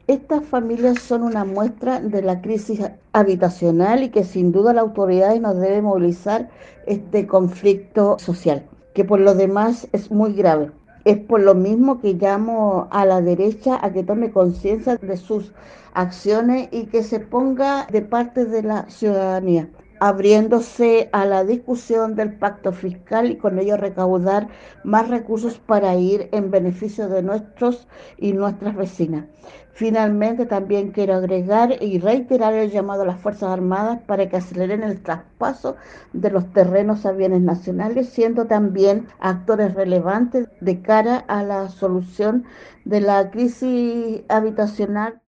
Estas familias son una muestra de la crisis habitacional y que sin duda la autoridad nos debe movilizar este conflicto social, que por lo demás es muy grave. Es por lo mismo que llamo a la derecha a que tome conciencia de sus acciones y que se ponga de parte de la ciudadanía, abriéndose a la discusión del pacto fiscal y con ello recaudar más recursos para ir en beneficio de nuestros y nuestras vecinas. Finalmente, también quiero agregar y reiterar el llamado a las Fuerzas Armadas para que aceleren el traspaso de los terrenos a bienes nacionales, siendo también actores relevantes de cara a la solución de la crisis habitacional.